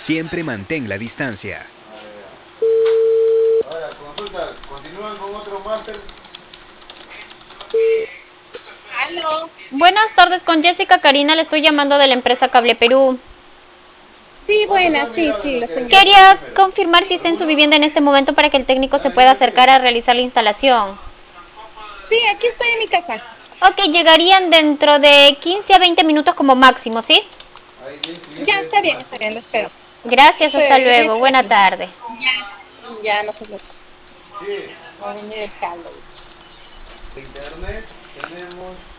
Siempre mantén la distancia. Ahora, consulta, ¿continúan con otro máster? Aló. Buenas tardes, con Jessica Karina, le estoy llamando de la empresa Cable Perú. Sí, ¿Cuántos buena, han sí, mirado de sí, lo lo que estoy decía mirando. por Quería primero? confirmar si está en su ¿Alguno? vivienda en este momento para que el técnico se No, yo pueda no sé. acercar a realizar la instalación. Sí, aquí estoy en mi casa. Ok, llegarían dentro de 15 a 20 minutos como máximo, ¿sí? Ahí bien, Ya, cliente está bien, lo máximo. espero. Gracias, hasta Lo voy luego. Buena esperando. tarde. Ya, no se preocupe. Sí, Va a venir el cable. de internet tenemos